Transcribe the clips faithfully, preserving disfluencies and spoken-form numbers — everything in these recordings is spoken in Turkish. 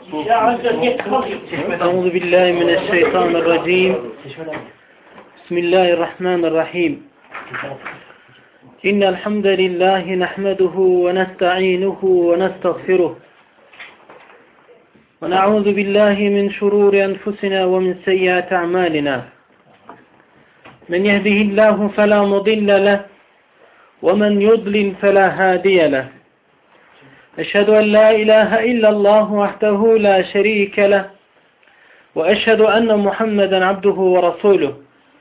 أعوذ بالله من الشيطان الرجيم بسم الله الرحمن الرحيم إن الحمد لله نحمده ونستعينه ونستغفره ونعوذ بالله من شرور أنفسنا ومن سيئات أعمالنا من يهده الله فلا مضل له ومن يضلل فلا هادي له أشهد أن لا إله إلا الله وحده لا شريك له وأشهد أن محمدا عبده ورسوله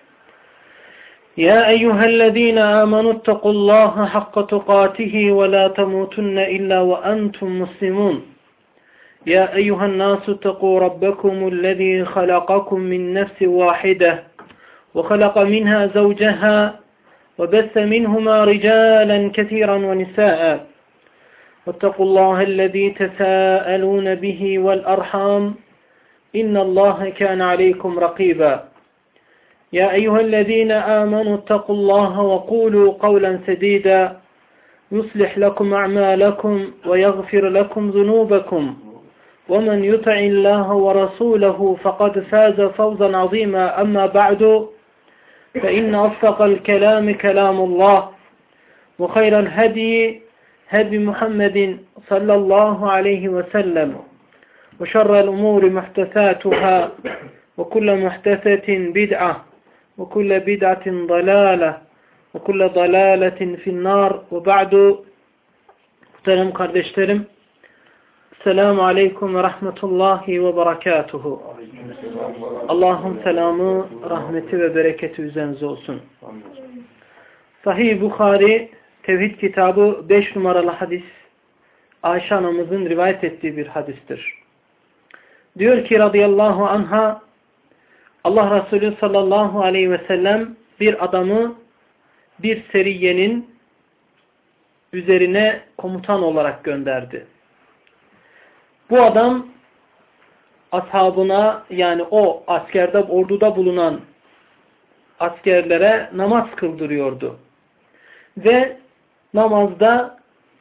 يا أيها الذين آمنوا اتقوا الله حق تقاته ولا تموتن إلا وأنتم مسلمون يا أيها الناس اتقوا ربكم الذي خلقكم من نفس واحدة وخلق منها زوجها وبث منهما رجالا كثيرا ونساء واتقوا الله الذي تساءلون به والأرحام إن الله كان عليكم رقيبا يا أيها الذين آمنوا اتقوا الله وقولوا قولا سديدا يصلح لكم أعمالكم ويغفر لكم ذنوبكم ومن يطع الله ورسوله فقد فاز فوزا عظيما أما بعد فإن أصدق الكلام كلام الله وخير الهدي هدي محمد صلى الله عليه وسلم وشر الأمور محدثاتها وكل محدثة بدعة وكل بدعة ضلالة وكل ضلالة في النار وبعد muhterem kardeşlerim Selamun Aleyküm ve Rahmetullahi ve Berekatuhu. Allah'ın selamı, rahmeti ve bereketi üzerinize olsun. Sahih Bukhari Tevhid kitabı beş numaralı hadis Ayşe anamızın rivayet ettiği bir hadistir. Diyor ki radıyallahu anha Allah Resulü sallallahu aleyhi ve sellem bir adamı bir seriyenin üzerine komutan olarak gönderdi. Bu adam ashabına yani o askerde orduda bulunan askerlere namaz kıldırıyordu. Ve namazda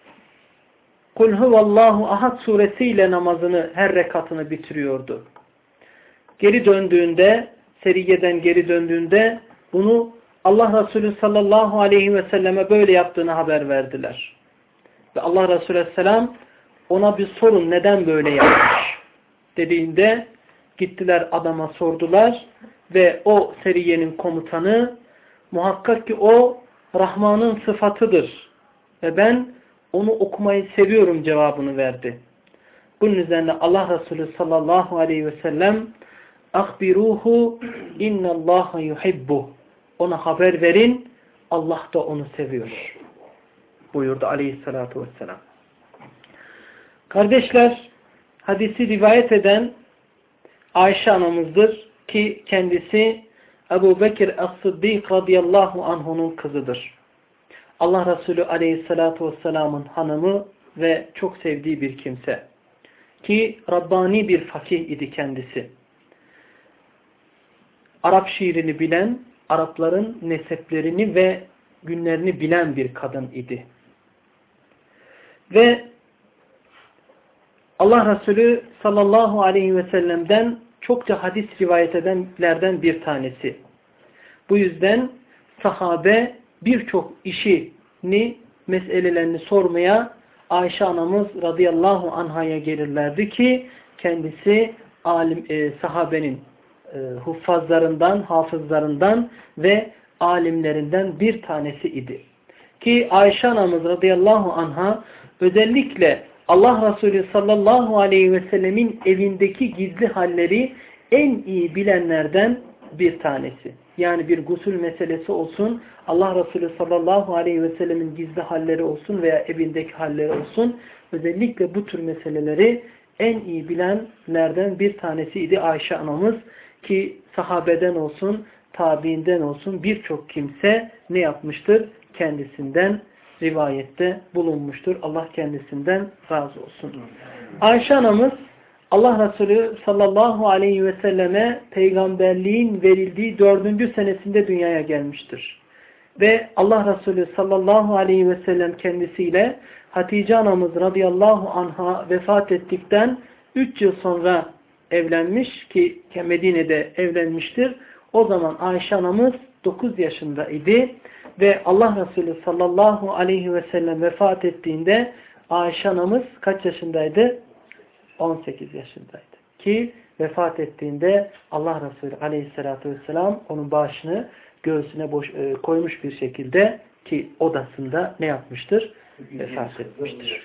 Kul huvallahu ahad suresiyle namazını her rekatını bitiriyordu. Geri döndüğünde, seriyeden geri döndüğünde bunu Allah Resulü sallallahu aleyhi ve selleme böyle yaptığını haber verdiler. Ve Allah Resulü aleyhisselam ona bir sorun neden böyle yapmış dediğinde gittiler adama sordular ve o seriyenin komutanı muhakkak ki o Rahman'ın sıfatıdır ve ben onu okumayı seviyorum cevabını verdi. Bunun üzerine Allah Resulü sallallahu aleyhi ve sellem "Ahbiruhu innallaha yuhibbu." Ona haber verin, Allah da onu seviyor buyurdu aleyhissalatu vesselam. Kardeşler, hadisi rivayet eden Ayşe anamızdır ki kendisi Ebu Bekir As-Sıddık radıyallahu anh'unun kızıdır. Allah Resulü aleyhissalatu vesselamın hanımı ve çok sevdiği bir kimse. Ki Rabbani bir fakih idi kendisi. Arap şiirini bilen, Arapların neseplerini ve günlerini bilen bir kadın idi. Ve Allah Resulü sallallahu aleyhi ve sellem'den çokça hadis rivayet edenlerden bir tanesi. Bu yüzden sahabe birçok işini, meselelerini sormaya Ayşe anamız radıyallahu anhaya gelirlerdi ki kendisi alim, e, sahabenin e, huffazlarından, hafızlarından ve alimlerinden bir tanesi idi. Ki Ayşe anamız radıyallahu anha özellikle Allah Resulü sallallahu aleyhi ve sellemin evindeki gizli halleri en iyi bilenlerden bir tanesi. Yani bir gusül meselesi olsun, Allah Resulü sallallahu aleyhi ve sellemin gizli halleri olsun veya evindeki halleri olsun, özellikle bu tür meseleleri en iyi bilenlerden bir tanesiydi Ayşe anamız ki sahabeden olsun, tabiinden olsun birçok kimse ne yapmıştır? Kendisinden rivayette bulunmuştur. Allah kendisinden razı olsun. Ayşe anamız Allah Resulü sallallahu aleyhi ve selleme peygamberliğin verildiği dördüncü senesinde dünyaya gelmiştir. Ve Allah Resulü sallallahu aleyhi ve sellem kendisiyle Hatice anamız radıyallahu anha vefat ettikten üç yıl sonra evlenmiş ki Medine'de evlenmiştir. O zaman Ayşe anamız dokuz yaşındaydı ve Allah Resulü sallallahu aleyhi ve sellem vefat ettiğinde Ayşe anamız kaç yaşındaydı? on sekiz yaşındaydı. Ki vefat ettiğinde Allah Resulü aleyhissalatü vesselam onun başını göğsüne boş, e, koymuş bir şekilde ki odasında ne yapmıştır? Vefat etmiştir.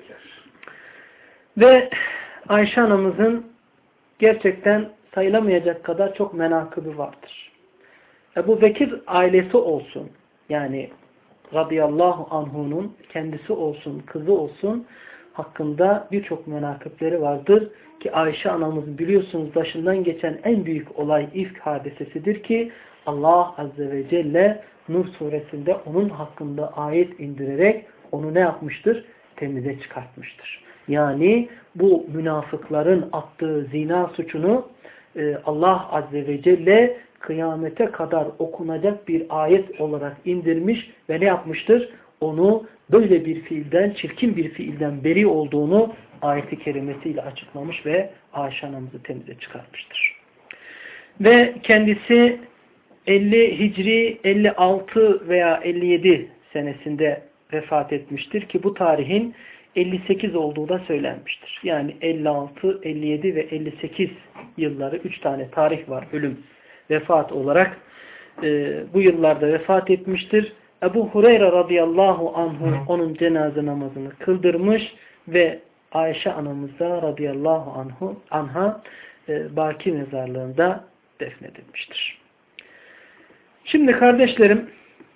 Ve Ayşe anamızın gerçekten sayılamayacak kadar çok menakıbı vardır. Ebu Bekir ailesi olsun, yani radıyallahu anhu'nun kendisi olsun, kızı olsun hakkında birçok menakıpleri vardır. Ki Ayşe anamız biliyorsunuz başından geçen en büyük olay ifk hadisesidir ki Allah Azze ve Celle Nur suresinde onun hakkında ayet indirerek onu ne yapmıştır? Temize çıkartmıştır. Yani bu münafıkların attığı zina suçunu Allah Azze ve Celle kıyamete kadar okunacak bir ayet olarak indirmiş ve ne yapmıştır? Onu böyle bir fiilden, çirkin bir fiilden beri olduğunu ayeti kerimesiyle açıklamış ve Ayşe anamızı temize çıkartmıştır. Ve kendisi elli Hicri elli altı veya elli yedi senesinde vefat etmiştir ki bu tarihin elli sekiz olduğu da söylenmiştir. Yani elli altı, elli yedi ve elli sekiz yılları üç tane tarih var ölüm, vefat olarak e, bu yıllarda vefat etmiştir. Ebu Hureyre radıyallahu anhu onun cenaze namazını kıldırmış ve Ayşe anamıza radıyallahu anhu anha e, Baki mezarlığında defnedilmiştir. Şimdi kardeşlerim,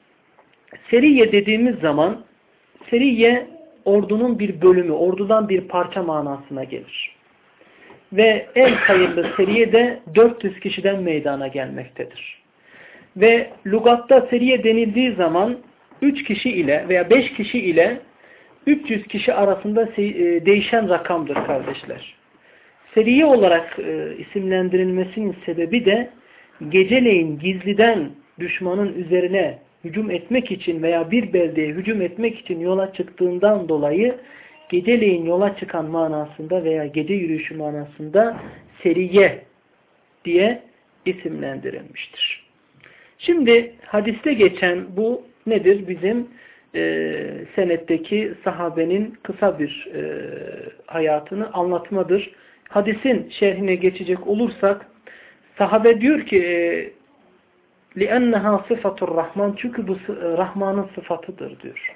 seriye dediğimiz zaman seriye ordunun bir bölümü, ordudan bir parça manasına gelir. Ve en hayırlı seriye de dört yüz kişiden meydana gelmektedir. Ve lügatta seriye denildiği zaman üç kişi ile veya beş kişi ile üç yüz kişi arasında değişen rakamdır kardeşler. Seriye olarak isimlendirilmesinin sebebi de geceleyin gizliden düşmanın üzerine hücum etmek için veya bir beldeye hücum etmek için yola çıktığından dolayı geceleyin yola çıkan manasında veya gece yürüyüşü manasında seriye diye isimlendirilmiştir. Şimdi hadiste geçen bu nedir? Bizim e, senetteki sahabenin kısa bir e, hayatını anlatmadır. Hadisin şerhine geçecek olursak sahabe diyor ki e, لِأَنَّهَا صِفَةُ الرَّحْمَنِ çünkü bu Rahman'ın sıfatıdır diyor.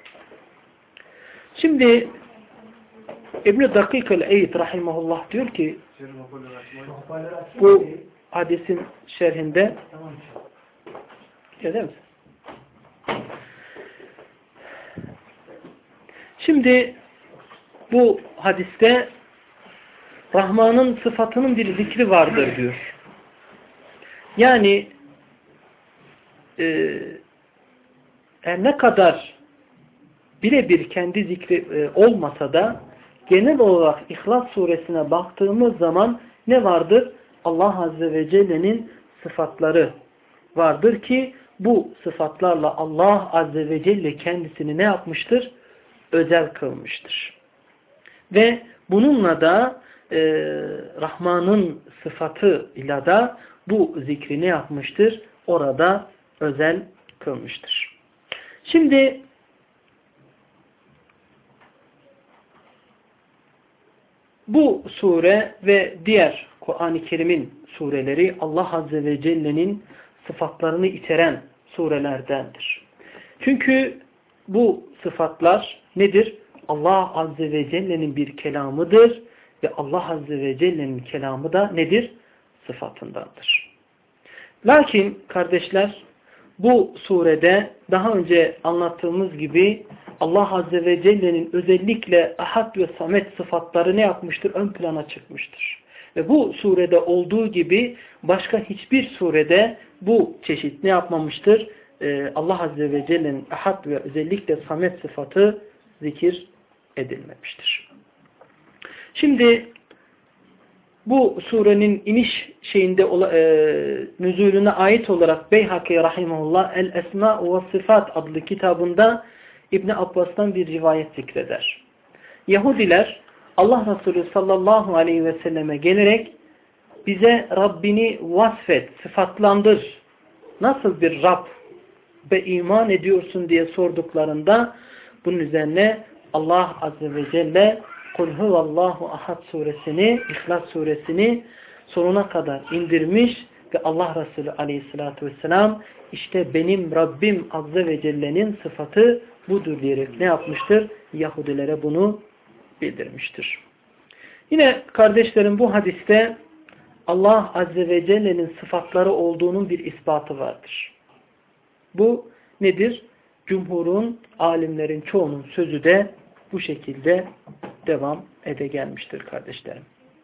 Şimdi İbn-i Dakik el-Eyd rahimahullah diyor ki bu hadisin şerhinde Gelir misin? Şimdi bu hadiste Rahman'ın sıfatının bir zikri vardır diyor. Yani e, e, ne kadar birebir kendi zikri e, olmasa da genel olarak İhlas suresine baktığımız zaman ne vardır? Allah Azze ve Celle'nin sıfatları vardır ki bu sıfatlarla Allah Azze ve Celle kendisini ne yapmıştır? Özel kılmıştır. Ve bununla da e, Rahman'ın sıfatıyla da bu zikri ne yapmıştır? Orada özel kılmıştır. Şimdi bu sure ve diğer Kur'an-ı Kerim'in sureleri Allah Azze ve Celle'nin sıfatlarını içeren surelerdendir. Çünkü bu sıfatlar nedir? Allah Azze ve Celle'nin bir kelamıdır ve Allah Azze ve Celle'nin kelamı da nedir? Sıfatındandır. Lakin kardeşler bu surede daha önce anlattığımız gibi Allah Azze ve Celle'nin özellikle Ahad ve Samet sıfatları ne yapmıştır? Ön plana çıkmıştır. Ve bu surede olduğu gibi başka hiçbir surede bu çeşit ne yapmamıştır? Ee, Allah Azze ve Celle'nin Ahad ve özellikle Samet sıfatı zikir edilmemiştir. Şimdi bu surenin iniş şeyinde e, nüzulüne ait olarak Beyhaki rahimahullah El-Esma ve Sıfat adlı kitabında İbn Abbas'tan bir rivayet zikreder. Yahudiler Allah Resulü sallallahu aleyhi ve selleme gelerek bize Rabbini vasfet, sıfatlandır. Nasıl bir Rab ve iman ediyorsun diye sorduklarında bunun üzerine Allah Azze ve Celle Kul huvallahu ahad suresini, İhlas suresini sonuna kadar indirmiş ve Allah Resulü aleyhissalatü vesselam işte benim Rabbim Azze ve Celle'nin sıfatı budur diyerek ne yapmıştır? Yahudilere bunu bildirmiştir. Yine kardeşlerim bu hadiste Allah Azze ve Celle'nin sıfatları olduğunun bir ispatı vardır. Bu nedir? Cumhurun, alimlerin çoğunun sözü de bu şekilde devam ede gelmiştir kardeşlerim.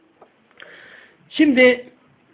Şimdi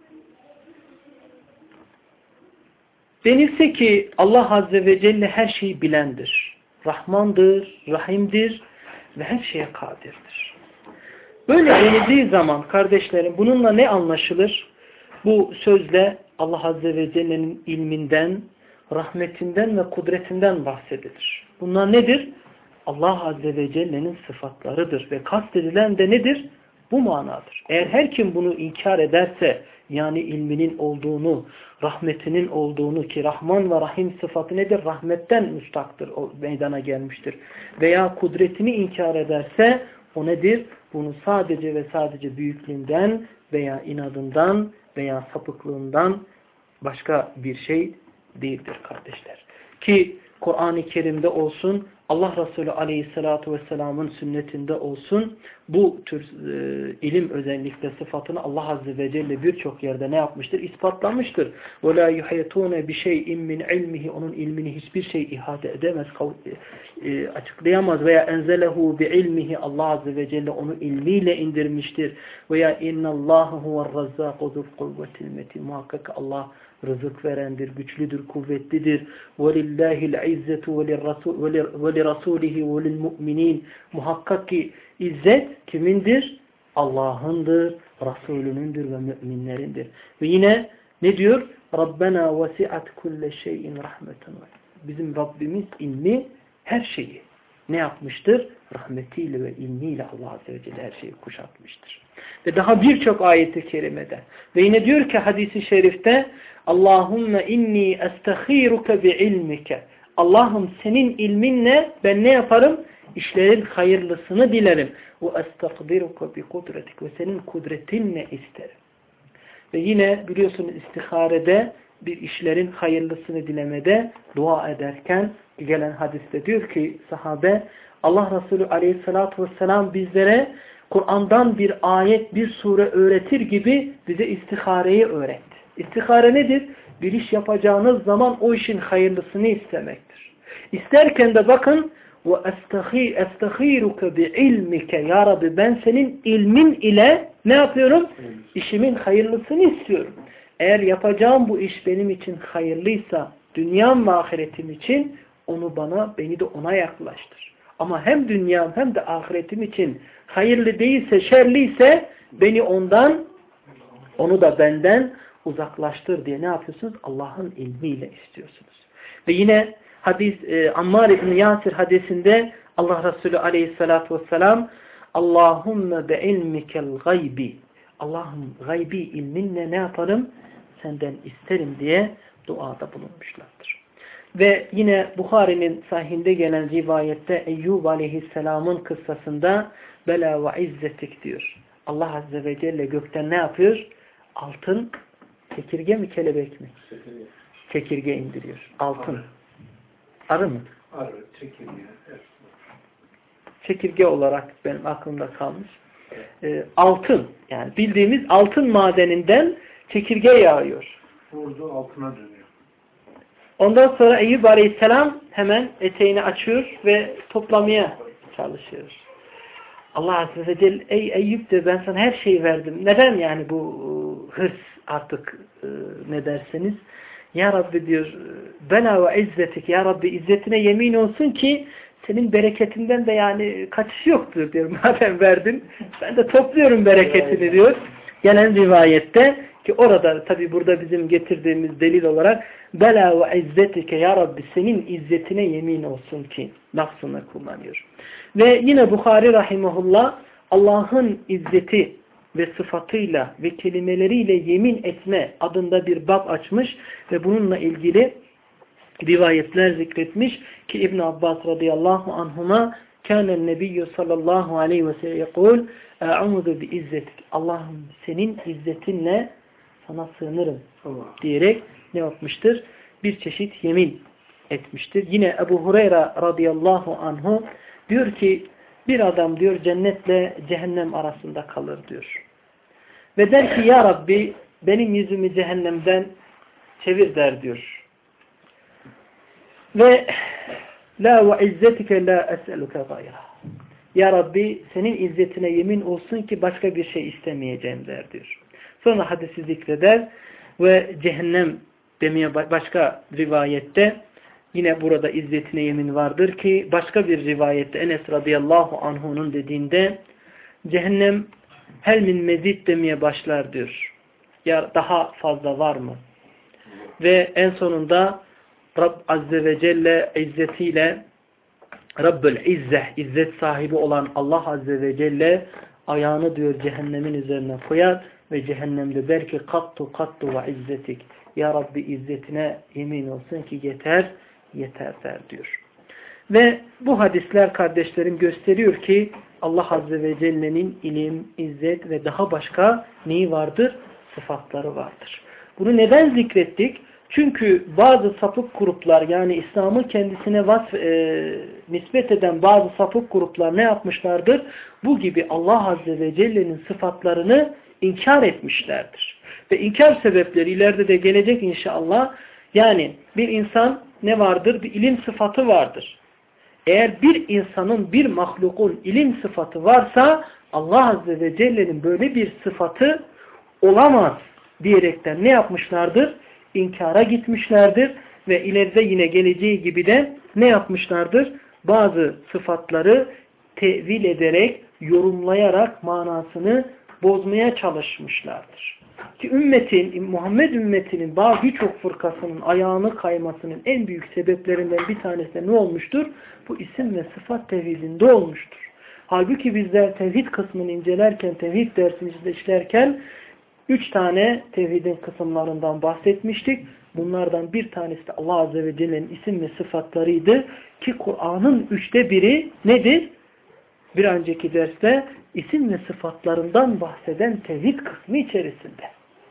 denilse ki Allah Azze ve Celle her şeyi bilendir. Rahmandır, Rahim'dir ve her şeye kadirdir. Böyle denildiği zaman kardeşlerim bununla ne anlaşılır? Bu sözle Allah Azze ve Celle'nin ilminden, rahmetinden ve kudretinden bahsedilir. Bunlar nedir? Allah Azze ve Celle'nin sıfatlarıdır ve kastedilen de nedir? Bu manadır. Eğer her kim bunu inkar ederse, yani ilminin olduğunu, rahmetinin olduğunu ki Rahman ve Rahim sıfatı nedir? Rahmetten müstaktır, o meydana gelmiştir. Veya kudretini inkar ederse o nedir? Bunu sadece ve sadece büyüklüğünden veya inadından veya sapıklığından başka bir şey değildir kardeşler. Ki Kur'an-ı Kerim'de olsun, Allah Resulü Aleyhisselatü Vesselam'ın sünnetinde olsun, bu tür e, ilim özellikle sıfatını Allah Azze ve Celle birçok yerde ne yapmıştır? İspatlamıştır. وَلَا يُحَيَتُونَ بِشَيْءٍ مِّنْ عِلْمِهِ Onun ilmini hiçbir şey ihate edemez, e, açıklayamaz. Veya enzelehu bi'ilmihi Allah Azze ve Celle onu ilmiyle indirmiştir. Veya innallâhu huve'r-razzâku zul-kuvvetil metin Muhakkak Allah rızık verendir, güçlüdür, kuvvetlidir. وَلِلَّهِ الْعِزَّةُ وَلِرَسُولِهِ وَلِلْمُؤْمِنِينَ Muhakkak ki izzet kimindir? Allah'ındır, Resulünündür ve müminlerindir. Ve yine ne diyor? رَبَّنَا وَسِعَتْ كُلَّ شَيْءٍ رَحْمَةً Bizim Rabbimiz ilmi her şeyi ne yapmıştır? Rahmetiyle ve ilmiyle Allah Azze ve Celle her şeyi kuşatmıştır. Ve daha birçok ayeti kerimede. Ve yine diyor ki hadisi şerifte Allahümme inni estaghiruke bi ilmike Allah'ım senin ilminle ben ne yaparım? İşlerin hayırlısını dilerim. Ve estagdiruke bi kudretik ve senin kudretinle isterim. Ve yine biliyorsunuz istiharede bir işlerin hayırlısını dilemede dua ederken gelen hadiste diyor ki sahabe Allah Resulü Aleyhisselatü Vesselam bizlere Kur'an'dan bir ayet, bir sure öğretir gibi bize istihareyi öğretti. İstihare nedir? Bir iş yapacağınız zaman o işin hayırlısını istemektir. İsterken de bakın وَاَسْتَخِيرُكَ بِعِلْمِكَ Ya Rabbi ben senin ilmin ile ne yapıyorum? İşimin hayırlısını istiyorum. Eğer yapacağım bu iş benim için hayırlıysa dünyam ve ahiretim için onu bana, beni de ona yaklaştır. Ama hem dünyam hem de ahiretim için hayırlı değilse, şerliyse beni ondan, onu da benden uzaklaştır diye ne yapıyorsunuz? Allah'ın ilmiyle istiyorsunuz. Ve yine hadis e, Ammar İbni Yasir hadisinde Allah Resulü Aleyhisselatü Vesselam Allahümme be ilmikel gaybi Allah'ım gaybi ilminle ne yaparım? Senden isterim diye duada bulunmuşlardır. Ve yine Bukhari'nin sahihinde gelen rivayette Eyyub Aleyhisselam'ın kıssasında Bela ve izzetik diyor. Allah Azze ve Celle gökten ne yapıyor? Altın, çekirge mi kelebek mi? Çekirge. Çekirge indiriyor. Altın. Arı, Arı mı? Arı, çekirge. Evet. Çekirge olarak benim aklımda kalmış. Ee, altın. Yani bildiğimiz altın madeninden çekirge yağıyor. Vurdu altına dönüyor. Ondan sonra Eyyub Aleyhisselam hemen eteğini açıyor ve toplamaya çalışıyor. Allah Azze ve Celle ey Eyyub de ben sana her şeyi verdim. Neden yani bu hırs artık ne derseniz? Ya Rabbi diyor bela ve izzetik Ya Rabbi izzetine yemin olsun ki senin bereketinden de yani kaçış yoktur diyor. Madem verdin ben de topluyorum bereketini diyor. Gelen rivayette ki orada tabi burada bizim getirdiğimiz delil olarak bela ve izzetike Ya Rabbi senin izzetine yemin olsun ki lafzını kullanıyor. Ve yine Bukhari rahimahullah Allah'ın izzeti ve sıfatıyla ve kelimeleriyle yemin etme adında bir bab açmış ve bununla ilgili rivayetler zikretmiş ki İbn Abbas radıyallahu anhuma kânen nebiyyü sallallahu aleyhi ve sellem yekul e'ûzu bi izzetik. Allah'ım senin izzetinle sana sığınırım diyerek ne yapmıştır? Bir çeşit yemin etmiştir. Yine Ebu Hureyre radıyallahu anhu diyor ki bir adam diyor cennetle cehennem arasında kalır diyor. Ve der ki ya Rabbi benim yüzümü cehennemden çevir der diyor. Ve la ve izzetike la es'eluke gayra. Ya Rabbi senin izzetine yemin olsun ki başka bir şey istemeyeceğim der diyor. Sonra hadisi zikreder ve cehennem demeye başka rivayette yine burada izzetine yemin vardır ki başka bir rivayette Enes radıyallahu anhu'nun dediğinde cehennem hel min mezid demeye başlar diyor. Ya daha fazla var mı? Ve en sonunda Rab Azze ve Celle izzetiyle Rabbül İzzeh, izzet sahibi olan Allah Azze ve Celle ayağını diyor cehennemin üzerine koyar ve cehennemde der ki kattu kattu ve izzetik. Ya Rabbi izzetine yemin olsun ki yeter, yeter der diyor. Ve bu hadisler kardeşlerim gösteriyor ki Allah Azze ve Celle'nin ilim, izzet ve daha başka neyi vardır? Sıfatları vardır. Bunu neden zikrettik? Çünkü bazı sapık gruplar yani İslam'ı kendisine vasf, e, nispet eden bazı sapık gruplar ne yapmışlardır? Bu gibi Allah Azze ve Celle'nin sıfatlarını inkar etmişlerdir. Ve inkar sebepleri ileride de gelecek inşallah. Yani bir insan ne vardır? Bir ilim sıfatı vardır. Eğer bir insanın, bir mahlukun ilim sıfatı varsa Allah Azze ve Celle'nin böyle bir sıfatı olamaz diyerekten ne yapmışlardır? İnkara gitmişlerdir ve ileride yine geleceği gibi de ne yapmışlardır? Bazı sıfatları tevil ederek, yorumlayarak manasını bozmaya çalışmışlardır. Ki ümmetin, Muhammed ümmetinin bazı birçok fırkasının ayağını kaymasının en büyük sebeplerinden bir tanesi de ne olmuştur? Bu isim ve sıfat tevhidinde olmuştur. Halbuki bizler tevhid kısmını incelerken, tevhid dersini işlerken üç tane tevhidin kısımlarından bahsetmiştik. Bunlardan bir tanesi de Allah Azze ve Celle'nin isim ve sıfatlarıydı. Ki Kur'an'ın üçte biri nedir? Bir önceki derste isim ve sıfatlarından bahseden tevhid kısmı içerisinde.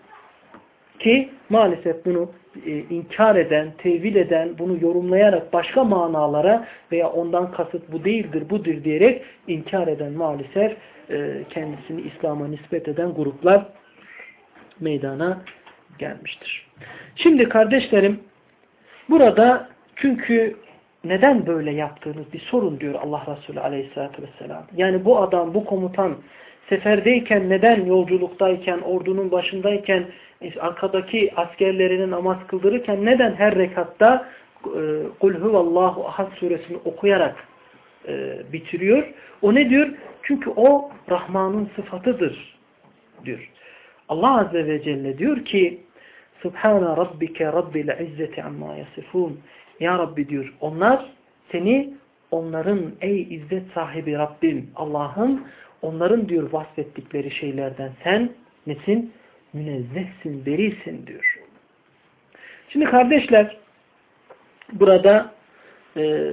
Ki maalesef bunu e, inkar eden, tevil eden, bunu yorumlayarak başka manalara veya ondan kasıt bu değildir, budur diyerek inkar eden maalesef e, kendisini İslam'a nispet eden gruplar meydana gelmiştir. Şimdi kardeşlerim burada çünkü neden böyle yaptığınız bir sorun diyor Allah Resulü Aleyhisselatü Vesselam. Yani bu adam, bu komutan seferdeyken neden yolculuktayken, ordunun başındayken arkadaki askerlerinin namaz kıldırırken neden her rekatta Kul huvallahu ahad suresini okuyarak e, bitiriyor? O ne diyor? Çünkü o Rahman'ın sıfatıdır diyor. Allah Azze ve Celle diyor ki Subhane Rabbike Rabbil İzzeti amma yasifun. Ya Rabbi diyor onlar seni onların ey izzet sahibi Rabbim Allah'ın onların diyor vasfettikleri şeylerden sen nesin? Münezzehsin, berisin diyor. Şimdi kardeşler burada e,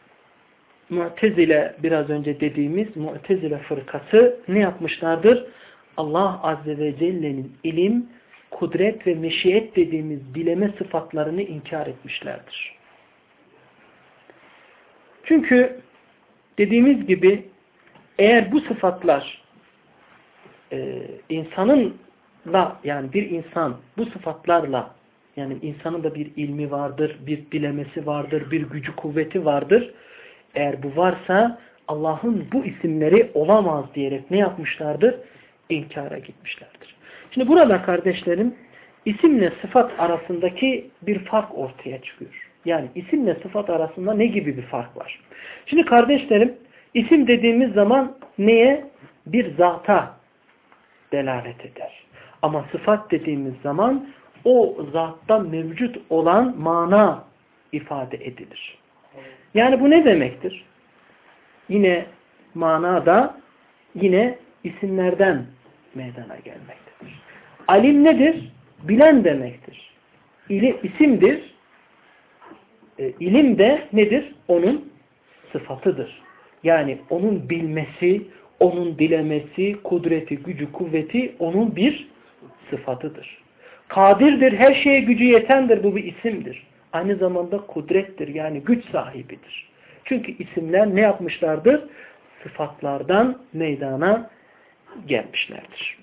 Mu'tezile biraz önce dediğimiz Mu'tezile fırkası ne yapmışlardır? Allah Azze ve Celle'nin ilim, kudret ve meşiyet dediğimiz bileme sıfatlarını inkar etmişlerdir. Çünkü dediğimiz gibi eğer bu sıfatlar e, insanınla yani bir insan bu sıfatlarla yani insanın da bir ilmi vardır, bir bilemesi vardır, bir gücü kuvveti vardır. Eğer bu varsa Allah'ın bu isimleri olamaz diyerek ne yapmışlardır? İnkara gitmişlerdir. Şimdi burada kardeşlerim isimle sıfat arasındaki bir fark ortaya çıkıyor. Yani isimle sıfat arasında ne gibi bir fark var? Şimdi kardeşlerim isim dediğimiz zaman neye? Bir zata delalet eder. Ama sıfat dediğimiz zaman o zatta mevcut olan mana ifade edilir. Yani bu ne demektir? Yine manada yine isimlerden meydana gelmektedir. Alim nedir? Bilen demektir. İli, isimdir. E, ilim de nedir? Onun sıfatıdır. Yani onun bilmesi, onun dilemesi, kudreti, gücü, kuvveti onun bir sıfatıdır. Kadirdir, her şeye gücü yetendir. Bu bir isimdir. Aynı zamanda kudrettir. Yani güç sahibidir. Çünkü isimler ne yapmışlardır? Sıfatlardan meydana gelmişlerdir.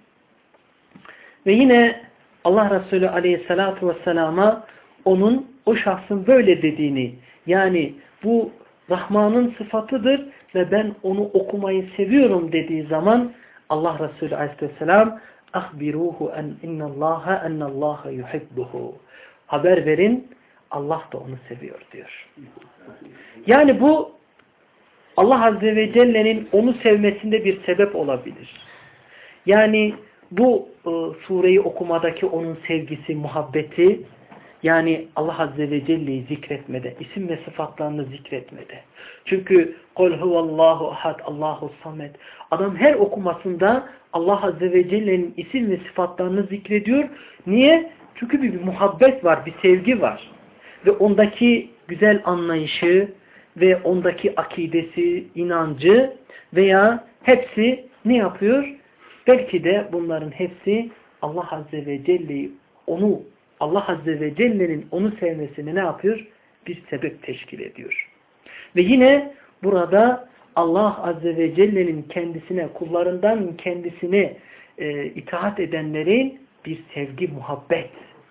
Ve yine Allah Resulü Aleyhisselatü Vesselam'a onun o şahsın böyle dediğini, yani bu Rahman'ın sıfatıdır ve ben onu okumayı seviyorum dediği zaman Allah Resulü Aleyhisselam "Ahbiruhu en innallaha ennallaha yuhibbuhu." Haber verin, Allah da onu seviyor diyor. Yani bu Allah Azze ve Celle'nin onu sevmesinde bir sebep olabilir. Yani bu e, sureyi okumadaki onun sevgisi, muhabbeti, yani Allah Azze ve Celle'yi zikretmede, isim ve sıfatlarını zikretmede. Çünkü "Kul huvallahu ahad, Allahu samed." Adam her okumasında Allah Azze ve Celle'nin isim ve sıfatlarını zikrediyor. Niye? Çünkü bir, bir muhabbet var, bir sevgi var. Ve ondaki güzel anlayışı ve ondaki akidesi, inancı veya hepsi ne yapıyor? Belki de bunların hepsi Allah Azze ve Celle'yi onu Allah Azze ve Celle'nin onu sevmesini ne yapıyor? Bir sebep teşkil ediyor. Ve yine burada Allah Azze ve Celle'nin kendisine, kullarından kendisine e, itaat edenlerin bir sevgi, muhabbet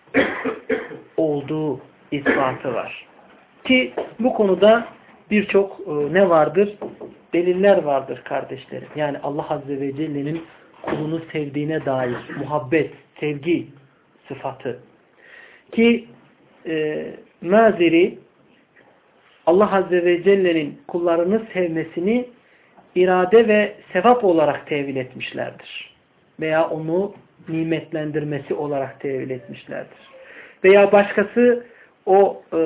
olduğu ispatı var. Ki bu konuda birçok e, ne vardır? Deliller vardır kardeşlerim. Yani Allah Azze ve Celle'nin kulunu sevdiğine dair muhabbet, sevgi sıfatı. Ki e, Maziri Allah Azze ve Celle'nin kullarını sevmesini irade ve sevap olarak tevil etmişlerdir. Veya onu nimetlendirmesi olarak tevil etmişlerdir. Veya başkası o e,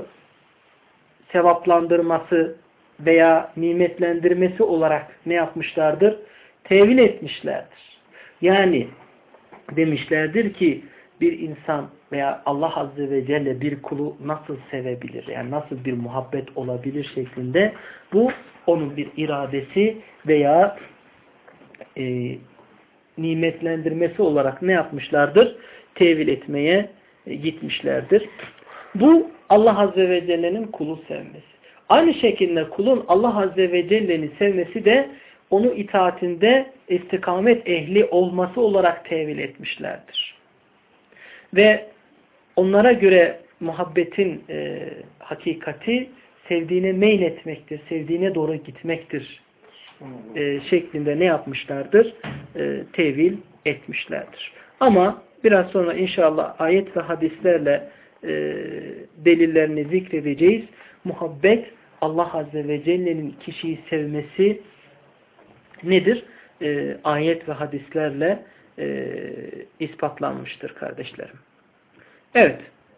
sevaplandırması veya nimetlendirmesi olarak ne yapmışlardır? Tevil etmişlerdir. Yani demişlerdir ki bir insan veya Allah Azze ve Celle bir kulu nasıl sevebilir? Yani nasıl bir muhabbet olabilir şeklinde bu onun bir iradesi veya e, nimetlendirmesi olarak ne yapmışlardır? Tevil etmeye e, gitmişlerdir. Bu Allah Azze ve Celle'nin kulu sevmesi. Aynı şekilde kulun Allah Azze ve Celle'ni sevmesi de onu itaatinde istikamet ehli olması olarak tevil etmişlerdir. Ve onlara göre muhabbetin e, hakikati sevdiğine meyletmektir, sevdiğine doğru gitmektir e, şeklinde ne yapmışlardır? E, tevil etmişlerdir. Ama biraz sonra inşallah ayet ve hadislerle e, delillerini zikredeceğiz. Muhabbet, Allah Azze ve Celle'nin kişiyi sevmesi nedir? E, ayet ve hadislerle e, ispatlanmıştır kardeşlerim. Evet.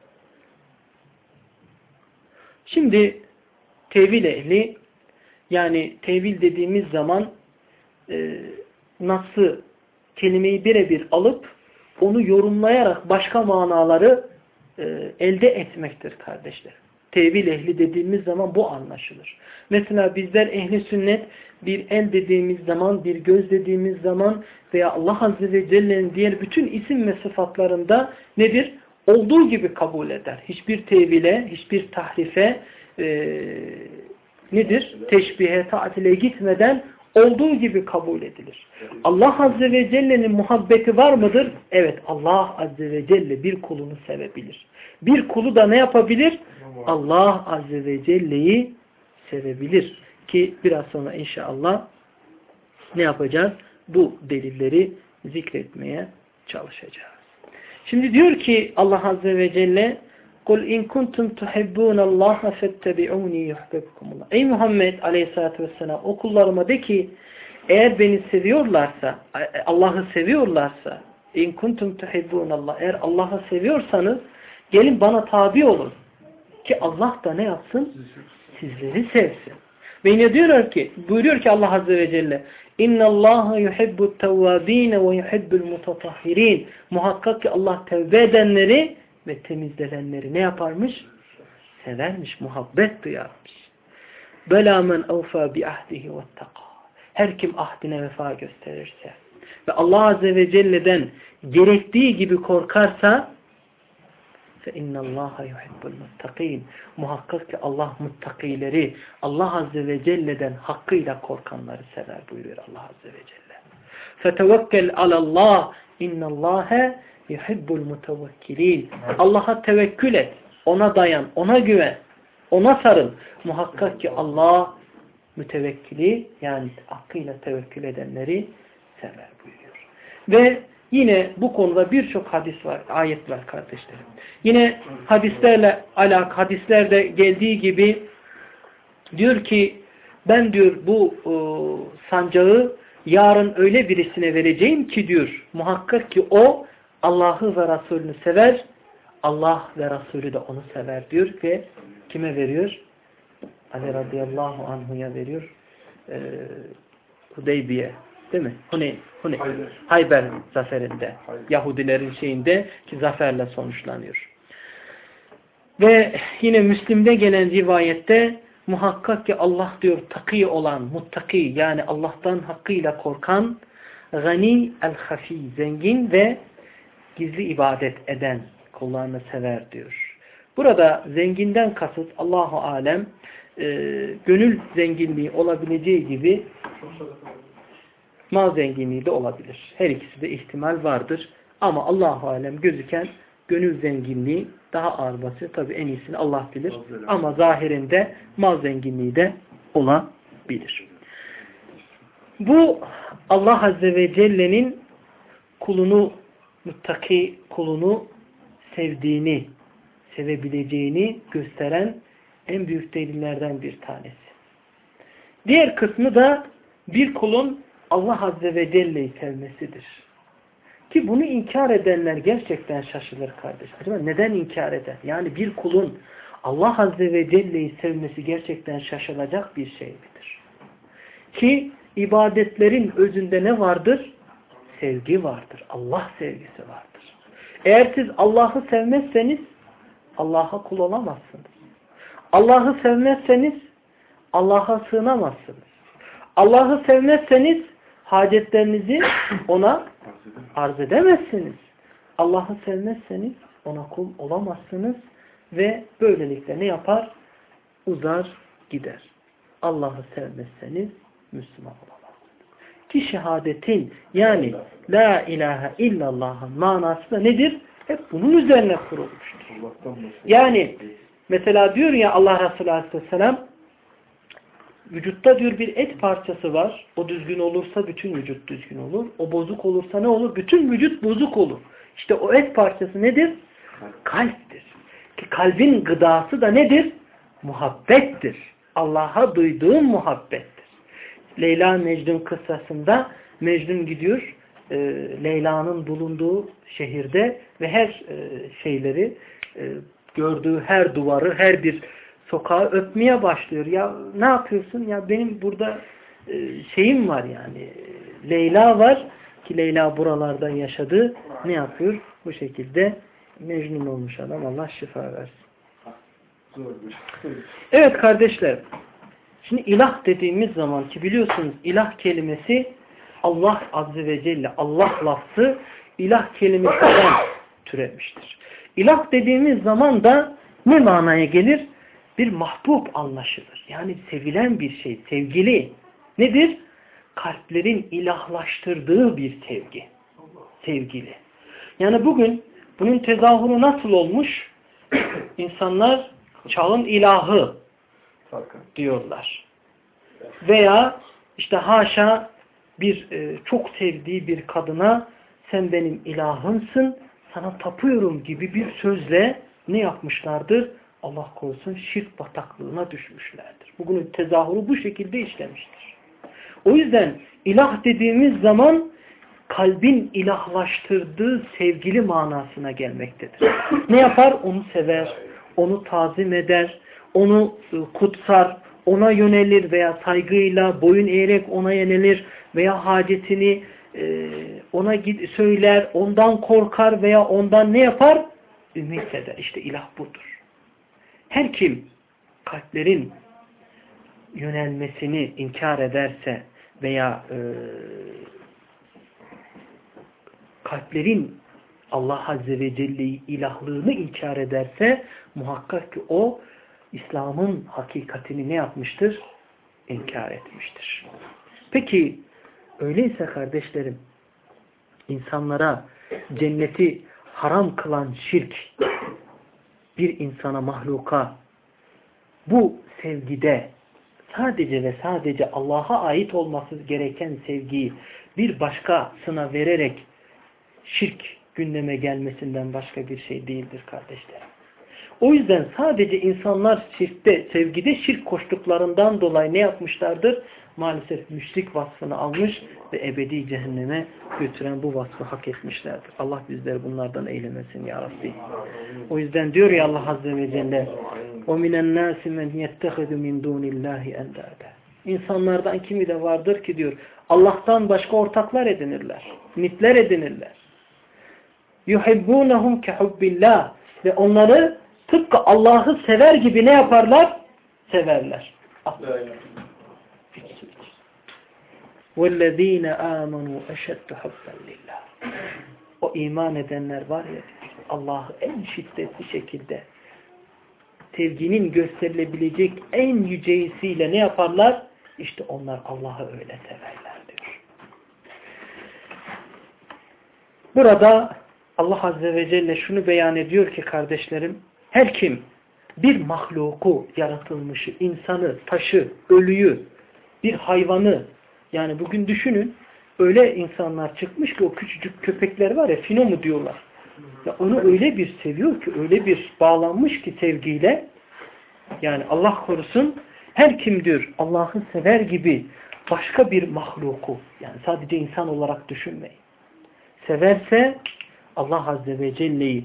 Şimdi tevil ehli, yani tevil dediğimiz zaman e, nasıl kelimeyi birebir alıp onu yorumlayarak başka manaları e, elde etmektir kardeşler. Tevil ehli dediğimiz zaman bu anlaşılır. Mesela bizler ehli sünnet bir el dediğimiz zaman, bir göz dediğimiz zaman veya Allah Azze ve Celle'nin diğer bütün isim ve sıfatlarında nedir? Olduğu gibi kabul eder. Hiçbir tevile, hiçbir tahrife e, nedir? Teşbihe, taatile gitmeden olduğu gibi kabul edilir. Allah Azze ve Celle'nin muhabbeti var mıdır? Evet, Allah Azze ve Celle bir kulunu sevebilir. Bir kulu da ne yapabilir? Allah Azze ve Celle'yi sevebilir. Ki biraz sonra inşallah ne yapacağız? Bu delilleri zikretmeye çalışacağız. Şimdi diyor ki Allah Azze ve Celle قُلْ اِنْ كُنْتُمْ تُحِبُّونَ اللّٰهَ فَاتَّبِعُونِي يُحْبِبْكُمُ اللّٰهِ Ey Muhammed Aleyhisselatü Vesselam, o kullarıma de ki eğer beni seviyorlarsa, Allah'ı seviyorlarsa, اِنْ كُنْتُمْ تُحِبُّونَ اللّٰهِ eğer Allah'ı seviyorsanız gelin bana tabi olun. Ki Allah da ne yapsın? Sizleri sevsin. Ve yine diyorlar ki, buyuruyor ki Allah Azze ve Celle اِنَّ اللّٰهَ يُحِبُّ التَّوَّاب۪ينَ وَيُحِبُّ الْمُتَطَهِّر۪ينَ Muhakkak ki Allah tevbe edenleri ve temizlenenleri ne yaparmış? Severmiş, muhabbet duyarmış. بَلَا مَنْ اَوْفَى بِعَهْدِهِ وَاتَّقَى Her kim ahdine vefa gösterirse ve Allah Azze ve Celle'den gerektiği gibi korkarsa فَاِنَّ اللّٰهَ يُحِبُّ الْمُتَّقِينَ Muhakkak ki Allah muttakileri, Allah Azze ve Celle'den hakkıyla korkanları sever buyuruyor Allah Azze ve Celle. فَتَوَكَّلْ عَلَى اللّٰهِ اِنَّ اللّٰهَ يُحِبُّ الْمُتَوَكِّلِينَ Allah'a tevekkül et, ona dayan, ona güven, ona sarıl. Muhakkak ki Allah mütevekkili yani hakkıyla tevekkül edenleri sever buyuruyor. Ve yine bu konuda birçok hadis var, ayet var kardeşlerim. Yine hadislerle alak, hadislerde geldiği gibi diyor ki ben diyor bu e, sancağı yarın öyle birisine vereceğim ki diyor muhakkak ki o Allah'ı ve Resulünü sever, Allah ve Resulü de onu sever diyor ve kime veriyor? Ali radıyallahu anhu'ya veriyor. E, Hudeybiye. Değil mi? Huneyn, Huneyn. Hayber. Hayber zaferinde. Hayber. Yahudilerin şeyinde ki zaferle sonuçlanıyor. Ve yine Müslim'de gelen rivayette muhakkak ki Allah diyor takî olan, muttaki yani Allah'tan hakkıyla korkan gani el-hafi, zengin ve gizli ibadet eden kullarını sever diyor. Burada zenginden kasıt Allahu alem e, gönül zenginliği olabileceği gibi mal zenginliği de olabilir. Her ikisi de ihtimal vardır. Ama Allahu alem gözüken gönül zenginliği daha ağır basıyor. Tabi en iyisini Allah bilir. Ama zahirinde mal zenginliği de olabilir. Bu Allah Azze ve Celle'nin kulunu, muttaki kulunu sevdiğini, sevebileceğini gösteren en büyük delillerden bir tanesi. Diğer kısmı da bir kulun Allah Azze ve Celle'yi sevmesidir. Ki bunu inkar edenler gerçekten şaşılır kardeş. Acaba neden inkar eder? Yani bir kulun Allah Azze ve Celle'yi sevmesi gerçekten şaşılacak bir şey midir? Ki ibadetlerin özünde ne vardır? Sevgi vardır. Allah sevgisi vardır. Eğer siz Allah'ı sevmezseniz Allah'a kul olamazsınız. Allah'ı sevmezseniz Allah'a sığınamazsınız. Allah'ı sevmezseniz hacetlerinizi ona arz edemezsiniz. Allah'ı sevmezseniz ona kul olamazsınız ve böylelikle ne yapar? Uzar gider. Allah'ı sevmezseniz Müslüman olamazsınız. Ki şehadetin yani la ilahe illallah'ın manası da nedir? Hep bunun üzerine kurulmuştur. Yani mesela diyor ya Allah Resulü Aleyhisselam vücutta diyor bir et parçası var. O düzgün olursa bütün vücut düzgün olur. O bozuk olursa ne olur? Bütün vücut bozuk olur. İşte o et parçası nedir? Kalptir. Ki kalbin gıdası da nedir? Muhabbettir. Allah'a duyduğun muhabbettir. Leyla Mecnun kıssasında Mecnun gidiyor e, Leyla'nın bulunduğu şehirde ve her e, şeyleri e, gördüğü her duvarı, her bir sokağı öpmeye başlıyor. Ya ne yapıyorsun? Ya benim burada e, şeyim var yani. Leyla var ki Leyla buralarda yaşadı. Ne yapıyor? Bu şekilde Mecnun olmuş adam. Allah şifa versin. Evet kardeşler. Şimdi ilah dediğimiz zaman ki biliyorsunuz ilah kelimesi Allah Azze ve Celle, Allah lafzı ilah kelimesinden türemiştir. İlah dediğimiz zaman da ne manaya gelir? Bir mahbub anlaşılır. Yani sevilen bir şey, sevgili. Nedir? Kalplerin ilahlaştırdığı bir sevgi. Sevgili. Yani bugün bunun tezahürü nasıl olmuş? İnsanlar çağın ilahı diyorlar. Veya işte haşa bir e, çok sevdiği bir kadına sen benim ilahımsın, sana tapıyorum gibi bir sözle ne yapmışlardır? Allah korusun şirk bataklığına düşmüşlerdir. Bugünün tezahürü bu şekilde işlemiştir. O yüzden ilah dediğimiz zaman kalbin ilahlaştırdığı sevgili manasına gelmektedir. Ne yapar? Onu sever, onu tazim eder, onu kutsar, ona yönelir veya saygıyla boyun eğerek ona yönelir veya hacetini e, ona git söyler, ondan korkar veya ondan ne yapar? Ümit eder. İşte ilah budur. Her kim kalplerin yönelmesini inkar ederse veya e, kalplerin Allah Azze ve Celle'yi ilahlığını inkar ederse muhakkak ki o İslam'ın hakikatini ne yapmıştır? İnkar etmiştir. Peki öyleyse kardeşlerim insanlara cenneti haram kılan şirk bir insana, mahluka bu sevgide sadece ve sadece Allah'a ait olması gereken sevgiyi bir başkasına vererek şirk gündeme gelmesinden başka bir şey değildir kardeşlerim. O yüzden sadece insanlar şirkte, sevgide şirk koştuklarından dolayı ne yapmışlardır? Maalesef müşrik vasfını almış ve ebedi cehenneme götüren bu vasfı hak etmişlerdir. Allah bizleri bunlardan eylemesin ya Rabbi. O yüzden diyor ya Allah Azze ve Celle وَمِنَ النَّاسِ مَنْ يَتَّخِذُ مِنْ دُونِ اللّٰهِ اَنْدَادًا İnsanlardan kimi de vardır ki diyor Allah'tan başka ortaklar edinirler. Nitler edinirler. يُحِبُّونَهُمْ كَحُبِّ اللّٰهِ Ve onları tıpkı Allah'ı sever gibi ne yaparlar? Severler. وَالَّذ۪ينَ آمَنُوا اَشَدُّ حُبًّا لِلّٰهِ O iman edenler var ya Allah'ı en şiddetli şekilde sevginin gösterilebilecek en yüceysiyle ne yaparlar? İşte onlar Allah'ı öyle severler diyor. Burada Allah Azze ve Celle şunu beyan ediyor ki kardeşlerim, her kim bir mahluku, yaratılmışı, insanı, taşı, ölüyü, bir hayvanı, yani bugün düşünün, öyle insanlar çıkmış ki o küçücük köpekler var ya, fino mu diyorlar. Ya onu öyle bir seviyor ki, öyle bir bağlanmış ki sevgiyle, yani Allah korusun, her kim diyor Allah'ı sever gibi başka bir mahluku, yani sadece insan olarak düşünmeyin, severse Allah Azze ve Celle'yi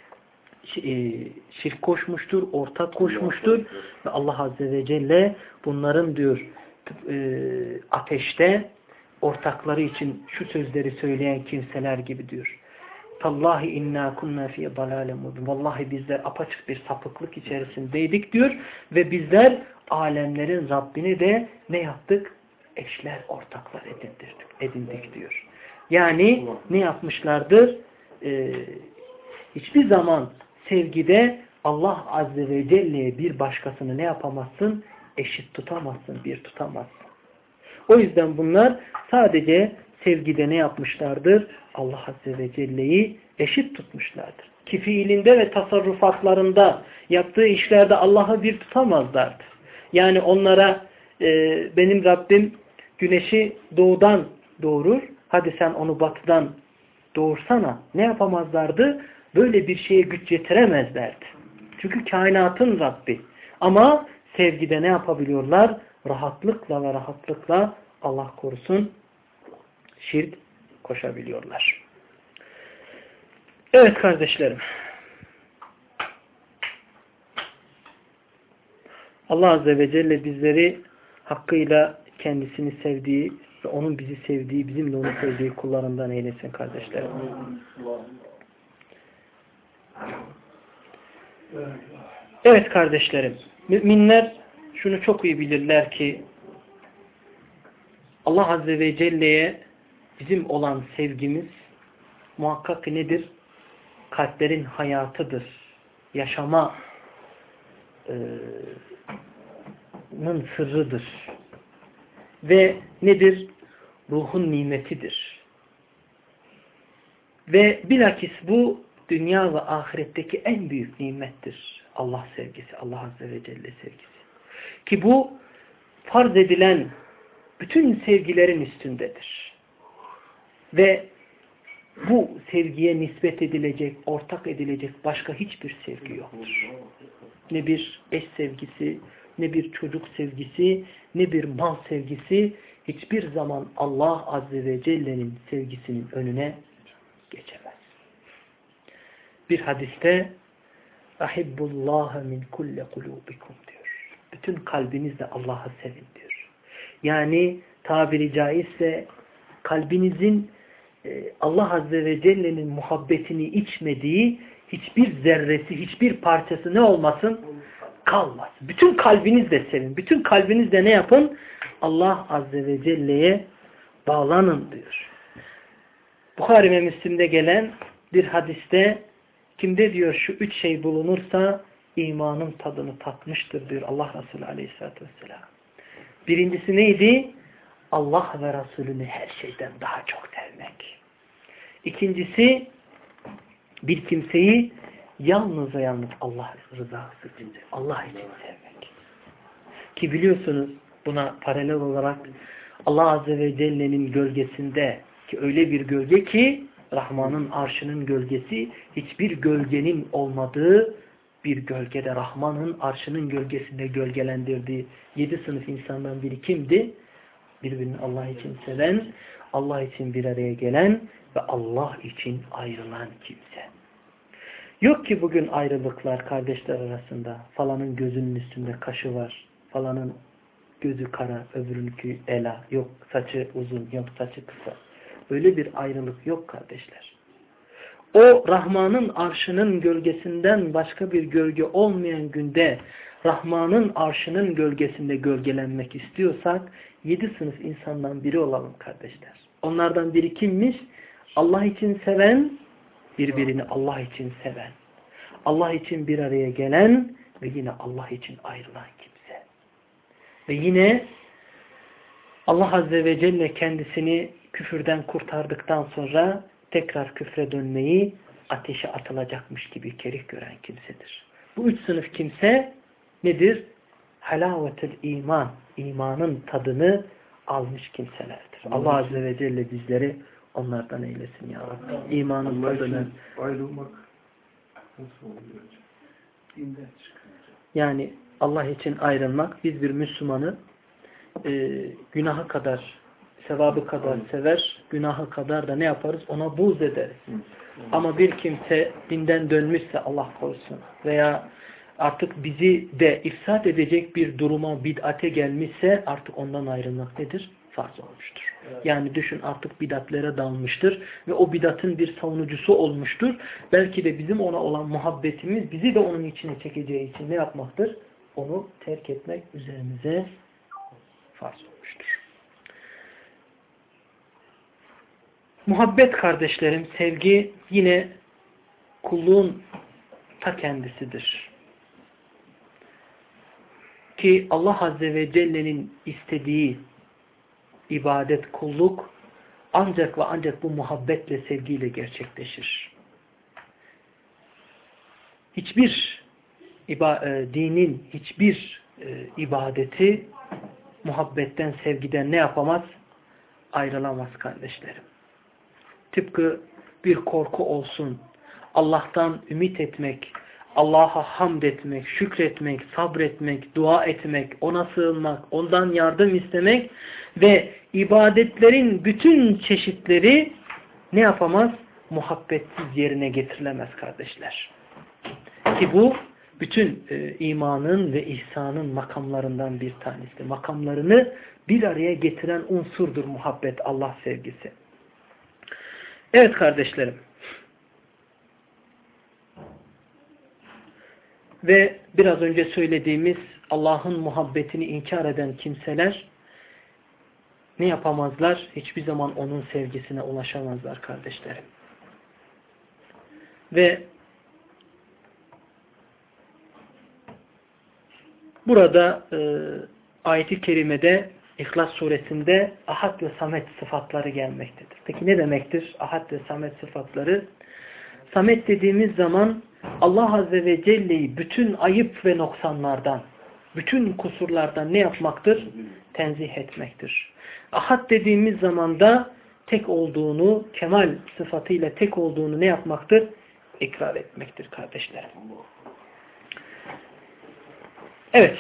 şirk koşmuştur, ortak koşmuştur ve Allah Azze ve Celle bunların diyor ateşte ortakları için şu sözleri söyleyen kimseler gibi diyor. Tallahi inna kunna fi dalalin mubin. Vallahi bizler apaçık bir sapıklık içerisindeydik diyor ve bizler alemlerin Rabbini de ne yaptık? Eşler, ortaklar edindirdik, edindik diyor. Yani ne yapmışlardır? Ee, hiçbir zaman sevgide Allah Azze ve Celle'ye bir başkasını ne yapamazsın? Eşit tutamazsın, bir tutamazsın. O yüzden bunlar sadece sevgide ne yapmışlardır? Allah Azze ve Celle'yi eşit tutmuşlardır. Ki fiilinde ve tasarrufatlarında yaptığı işlerde Allah'ı bir tutamazlardı. Yani onlara e, benim Rabbim güneşi doğudan doğurur. Hadi sen onu batıdan doğursana. Ne yapamazlardı? Böyle bir şeye güç yetiremezlerdi. Çünkü kainatın Rabbi. Ama sevgide ne yapabiliyorlar? Rahatlıkla ve rahatlıkla Allah korusun şirk koşabiliyorlar. Evet kardeşlerim. Allah Azze ve Celle bizleri hakkıyla kendisini sevdiği ve onun bizi sevdiği, bizim de onu sevdiği kullarından eylesin kardeşlerim. Evet kardeşlerim. Müminler şunu çok iyi bilirler ki Allah Azze ve Celle'ye bizim olan sevgimiz muhakkak nedir? Kalplerin hayatıdır. Yaşama e, nın sırrıdır. Ve nedir? Ruhun nimetidir. Ve bilakis bu dünya ve ahiretteki en büyük nimettir. Allah sevgisi, Allah Azze ve Celle sevgisi. Ki bu farz edilen bütün sevgilerin üstündedir. Ve bu sevgiye nispet edilecek, ortak edilecek başka hiçbir sevgi yoktur. Ne bir eş sevgisi, ne bir çocuk sevgisi, ne bir mal sevgisi hiçbir zaman Allah Azze ve Celle'nin sevgisinin önüne geçemez. Bir hadiste ahibbullaha min kulle kulubikum diyor. bütün kalbinizle Allah'ı sevin diyor. Yani tabiri caizse kalbinizin Allah Azze ve Celle'nin muhabbetini içmediği hiçbir zerresi, hiçbir parçası ne olmasın? Kalmasın. Bütün kalbinizle sevin. Bütün kalbinizle ne yapın? Allah Azze ve Celle'ye bağlanın diyor. Buhari ve Müslim'de gelen bir hadiste kimde diyor şu üç şey bulunursa imanın tadını tatmıştır diyor Allah Resulü Aleyhisselatü Vesselam. Birincisi neydi? Allah ve Resulünü her şeyden daha çok sevmek. İkincisi bir kimseyi yalnız ve yalnız Allah rızası için, Allah için sevmek. Ki biliyorsunuz buna paralel olarak Allah Azze ve Celle'nin gölgesinde ki öyle bir gölge ki Rahman'ın arşının gölgesi hiçbir gölgenin olmadığı bir gölgede Rahman'ın arşının gölgesinde gölgelendirdiği yedi sınıf insandan biri kimdi? Birbirini Allah için seven, Allah için bir araya gelen ve Allah için ayrılan kimse. Yok ki bugün ayrılıklar kardeşler arasında. Falanın gözünün üstünde kaşı var. Falanın gözü kara, öbürünkü ela. Yok saçı uzun, yok saçı kısa. Öyle bir ayrılık yok kardeşler. O Rahman'ın arşının gölgesinden başka bir gölge olmayan günde Rahman'ın arşının gölgesinde gölgelenmek istiyorsak yedi sınıf insandan biri olalım kardeşler. Onlardan biri kimmiş? Allah için seven, birbirini Allah için seven. Allah için bir araya gelen ve yine Allah için ayrılan kimse. Ve yine Allah Azze ve Celle kendisini küfürden kurtardıktan sonra tekrar küfre dönmeyi ateşe atılacakmış gibi kerih gören kimsedir. Bu üç sınıf kimse nedir? Halavetül iman, imanın tadını almış kimselerdir. Allah Azze ve Celle bizleri onlardan eylesin ya Rabbi. İmanın Allah tadını. Ayrılmak nasıl oluyor? Dinden çıkınca. Yani Allah için ayrılmak, biz bir Müslümanı e, günaha kadar, sevabı kadar sever, günahı kadar da ne yaparız? Ona buğz ederiz. Ama bir kimse dinden dönmüşse Allah korusun veya artık bizi de ifsad edecek bir duruma, bid'ate gelmişse artık ondan ayrılmak nedir? Farz olmuştur. Evet. Yani düşün artık bid'atlere dalmıştır ve o bid'atın bir savunucusu olmuştur. Belki de bizim ona olan muhabbetimiz bizi de onun içine çekeceği için ne yapmaktır? Onu terk etmek üzerimize farz olmuştur. Muhabbet kardeşlerim, sevgi yine kulluğun ta kendisidir. Ki Allah Azze ve Celle'nin istediği ibadet, kulluk ancak ve ancak bu muhabbetle, sevgiyle gerçekleşir. Hiçbir dinin hiçbir ibadeti muhabbetten, sevgiden ne yapamaz? Ayrılamaz kardeşlerim. Tıpkı bir korku olsun, Allah'tan ümit etmek, Allah'a hamd etmek, şükretmek, sabretmek, dua etmek, ona sığınmak, ondan yardım istemek ve ibadetlerin bütün çeşitleri ne yapamaz? Muhabbetsiz yerine getirilemez kardeşler. Ki bu bütün e, imanın ve ihsanın makamlarından bir tanesi. Makamlarını bir araya getiren unsurdur muhabbet, Allah sevgisi. Evet kardeşlerim. Ve biraz önce söylediğimiz Allah'ın muhabbetini inkar eden kimseler ne yapamazlar? Hiçbir zaman onun sevgisine ulaşamazlar kardeşlerim. Ve burada e, ayet-i kerimede İhlas suresinde Ahad ve Samet sıfatları gelmektedir. Peki ne demektir Ahad ve Samet sıfatları? Samet dediğimiz zaman Allah Azze ve Celle'yi bütün ayıp ve noksanlardan, bütün kusurlardan ne yapmaktır? Tenzih etmektir. Ahad dediğimiz zaman da tek olduğunu, kemal sıfatıyla tek olduğunu ne yapmaktır? İkrar etmektir kardeşlerim. Evet.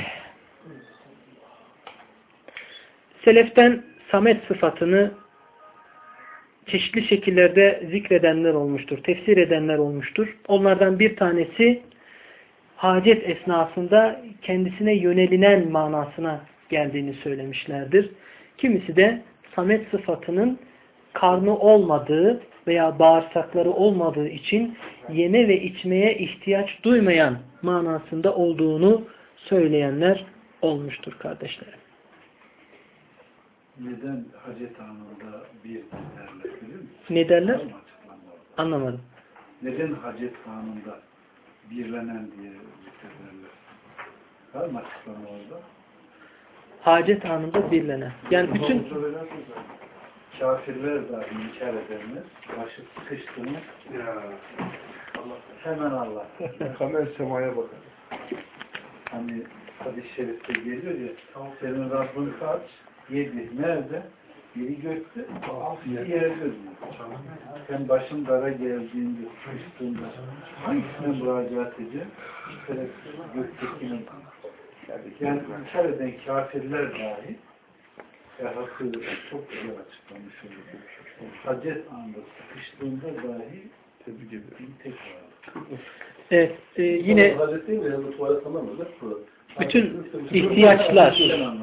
Seleften Samet sıfatını çeşitli şekillerde zikredenler olmuştur, tefsir edenler olmuştur. Onlardan bir tanesi hacet esnasında kendisine yönelinen manasına geldiğini söylemişlerdir. Kimisi de samet sıfatının karnı olmadığı veya bağırsakları olmadığı için yeme ve içmeye ihtiyaç duymayan manasında olduğunu söyleyenler olmuştur kardeşlerim. Neden hacet anında bir derler biliyor musun? Ne derler? Anlamadım. Neden hacet anında birlenen diye zikirlerler? Var mı açıklama orada? Hacet anında birlenen. Yani bütün kafirler dahi inkar edenler başı sıkıştığını ya Allah hemen Allah. Kamer semaya bakar. Hani hadis-i şerifte geliyor ya senin Rabbin kaç? Yedi. Nerede? Biri gökte, altı yerde diyor. Sen başın dara geldiğinde, sıkıştığında hangisine müracaat ediyor? Şerefsiz göktekinin. Yani inkar eden kafirler dahi Erhası'yla çok güzel açıklamış oluyor. Hacet anında sıkıştığında dahi tebrik ediyorum. Tekrar. Evet, e, yine Hacet değil mi? Yani tuvalet tamamdır. Bütün ihtiyaçlar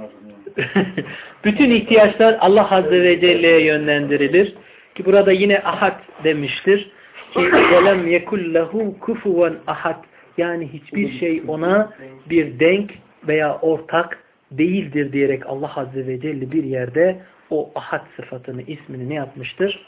bütün ihtiyaçlar Allah Azze ve Celle'ye yönlendirilir. Ki burada yine ahad demiştir. Ki وَلَمْ يَكُلْ لَهُ كُفُوًا ahad. Yani hiçbir şey ona bir denk veya ortak değildir diyerek Allah Azze ve Celle bir yerde o ahad sıfatını, ismini ne yapmıştır?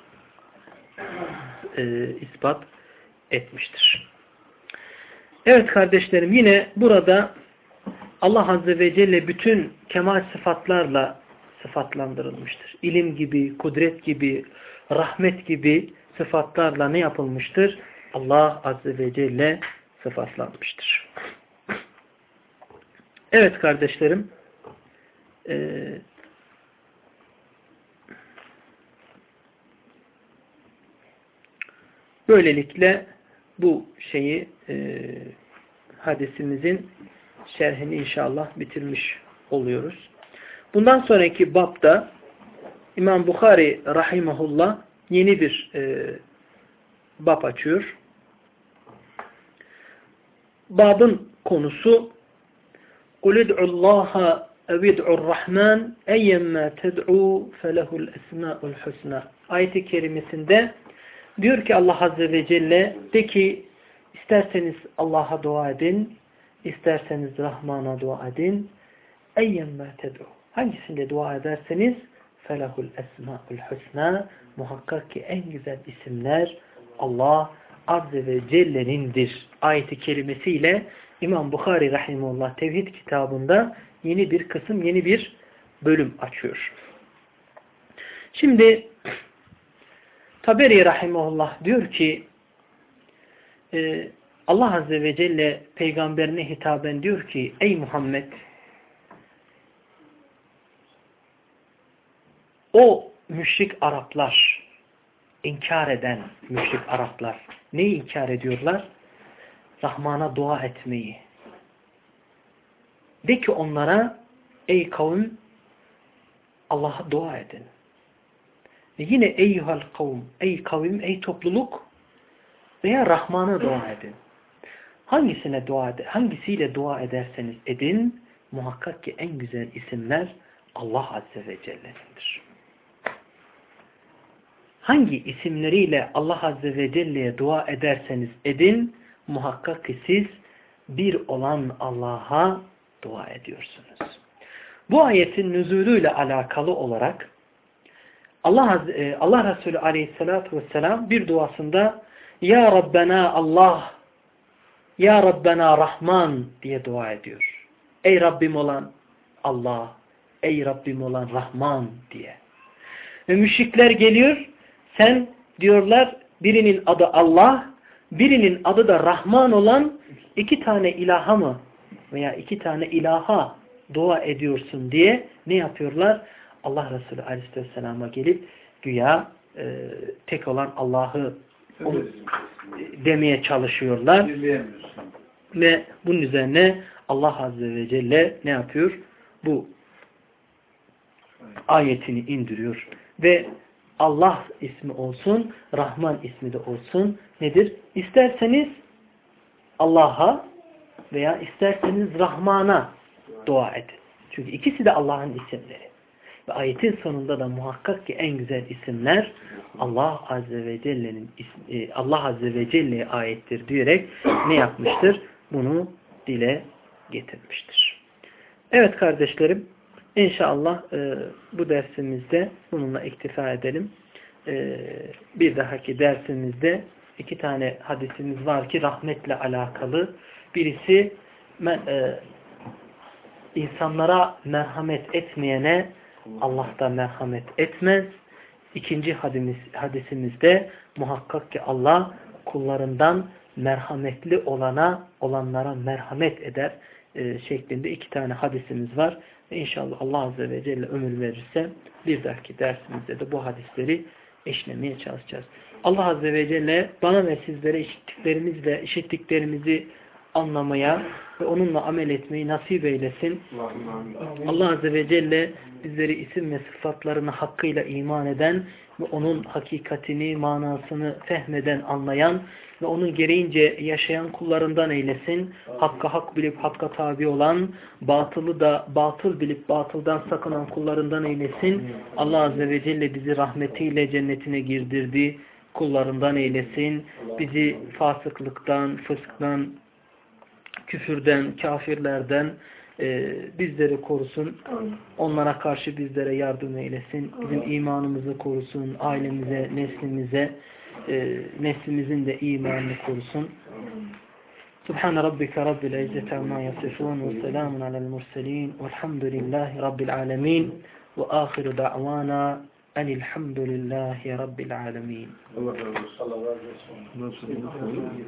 Ee, ispat etmiştir. Evet kardeşlerim, yine burada Allah Azze ve Celle bütün kemal sıfatlarla sıfatlandırılmıştır. İlim gibi, kudret gibi, rahmet gibi sıfatlarla ne yapılmıştır? Allah Azze ve Celle sıfatlanmıştır. Evet kardeşlerim, e, böylelikle bu şeyi e, hadisimizin şerhini inşallah bitirmiş oluyoruz. Bundan sonraki babda İmam Bukhari rahimahullah yeni bir e, bab açıyor. Babın konusu قُلِ ادْعُ اللّٰهَ اَوِدْعُ الرَّحْمَانِ اَيَّمَّا تَدْعُوا فَلَهُ الْاَسْمَاءُ الْحُسْنَى Ayet-i kerimesinde diyor ki Allah Azze ve Celle, de ki isterseniz Allah'a dua edin, İsterseniz Rahman'a dua edin. Eyyemmâ ted'u. Hangisinde dua ederseniz felahul esmâul husnâ. Muhakkak ki en güzel isimler Allah Azze ve Celle'nindir. Ayet-i kerimesiyle İmam Bukhari rahimehullah Tevhid kitabında yeni bir kısım, yeni bir bölüm açıyor. Şimdi Taberi rahimehullah diyor ki e, Allah Azze ve Celle peygamberine hitaben diyor ki ey Muhammed o müşrik Araplar, inkar eden müşrik Araplar neyi inkar ediyorlar? Rahman'a dua etmeyi. De ki onlara ey kavim Allah'a dua edin. Ve yine eyyuhal kavm, ey kavim, ey topluluk veya Rahman'a dua edin. Hangisine dua eder, hangisiyle dua ederseniz edin, muhakkak ki en güzel isimler Allah Azze ve Celle'nindir. Hangi isimleriyle Allah Azze ve Celle'ye dua ederseniz edin, muhakkak ki siz bir olan Allah'a dua ediyorsunuz. Bu ayetin nüzulüyle alakalı olarak Allah, Allah Resulü Aleyhisselatü Vesselam bir duasında Ya Rabbena Allah, Ya Rabbena Rahman diye dua ediyor. Ey Rabbim olan Allah, ey Rabbim olan Rahman diye. Ve müşrikler geliyor, sen diyorlar birinin adı Allah, birinin adı da Rahman olan iki tane ilaha mı veya iki tane ilaha dua ediyorsun diye ne yapıyorlar? Allah Resulü Aleyhisselam'a gelip güya e, tek olan Allah'ı demeye çalışıyorlar. Ve bunun üzerine Allah Azze ve Celle ne yapıyor? Bu ayetini indiriyor. Ve Allah ismi olsun, Rahman ismi de olsun. Nedir? İsterseniz Allah'a, veya isterseniz Rahman'a dua edin. Çünkü ikisi de Allah'ın isimleri. Ve ayetin sonunda da muhakkak ki en güzel isimler Allah Azze ve Celle'nin Allah Azze ve Celle'ye aittir diyerek ne yapmıştır? Bunu dile getirmiştir. Evet kardeşlerim, İnşallah e, bu dersimizde bununla iktifa edelim. E, bir dahaki dersimizde iki tane hadisimiz var ki rahmetle alakalı. Birisi e, insanlara merhamet etmeyene Allah da merhamet etmez. İkinci hadimiz, hadisimizde muhakkak ki Allah kullarından merhametli olana olanlara merhamet eder e, şeklinde iki tane hadisimiz var. Ve inşallah Allah Azze ve Celle ömür verirse bir dahaki dersimizde de bu hadisleri eşlemeye çalışacağız. Allah Azze ve Celle bana ve sizlere işittiklerimizle işittiklerimizi anlamaya ve onunla amel etmeyi nasip eylesin. Allah Azze ve Celle bizleri isim ve sıfatlarını hakkıyla iman eden ve onun hakikatini, manasını fehmeden, anlayan ve onun gereğince yaşayan kullarından eylesin. Hakka hak bilip hakka tabi olan, batılı da batıl bilip batıldan sakınan kullarından eylesin. Allah Azze ve Celle bizi rahmetiyle cennetine girdirdi. Kullarından eylesin. Bizi fasıklıktan, fısktan, küfürden, kafirlerden e, bizleri korusun. Onlara karşı bizlere yardım eylesin. Bizim imanımızı korusun. Ailemize, neslimize, e, neslimizin de imanını korusun. Subhan rabbika rabbil izzati amma yasifun ve selamun alel murselin velhamdülillahi rabbil alamin ve ahiru da'vana enilhamdülillahi rabbil alamin. Allah razı olsun.